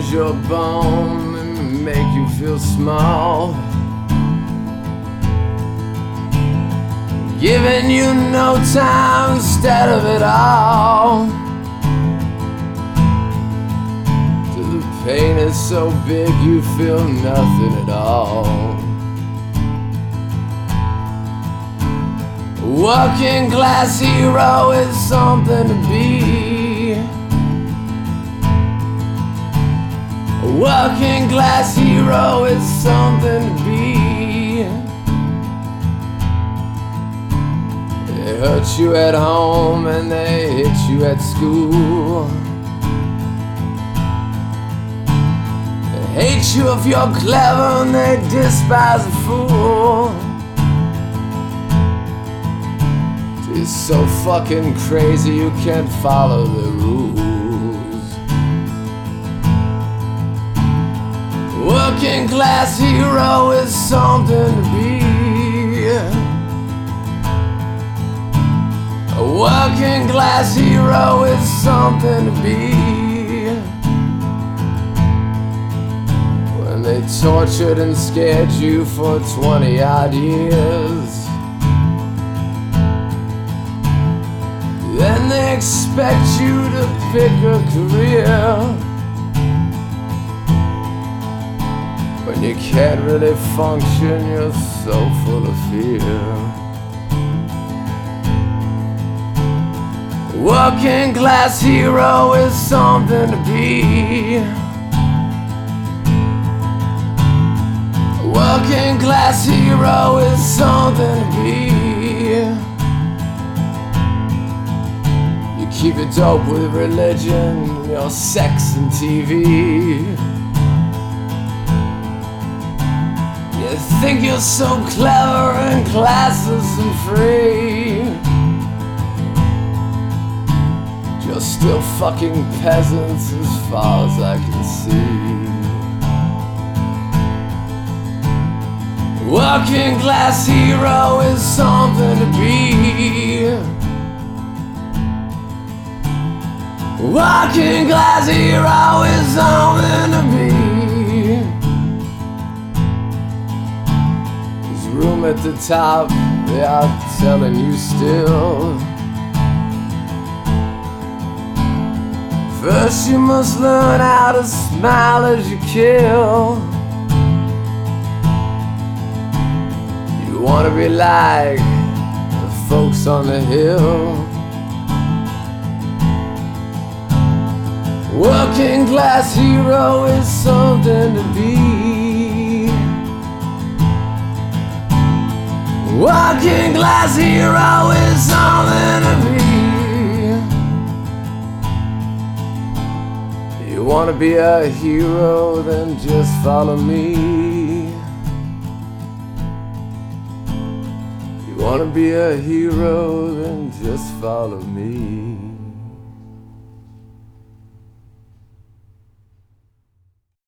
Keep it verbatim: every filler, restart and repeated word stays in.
raise your bone and make you feel small, giving you no time instead of it all. Till the pain is so big you feel nothing at all. Working class hero is something to be. A working class hero is something to be. They hurt you at home and they hit you at school. They hate you if you're clever and they despise a fool. It's so fucking crazy you can't follow the rules. Working class hero is something to be. A working class hero is something to be. When they tortured and scared you for twenty odd years, then they expect you to pick a career. When you can't really function, you're so full of fear. Working class hero is something to be. Working class hero is something to be. Keep it dope with religion, your sex and T V. You think you're so clever and classless and free. You're still fucking peasants as far as I can see. Working class hero is something to be. Working class hero is something to be. There's room at the top, they are telling you still. First you must learn how to smile as you kill. You wanna be like the folks on the hill. Working class hero is something to be. Working class hero is something to be. You wanna be a hero, then just follow me. You wanna be a hero, then just follow me.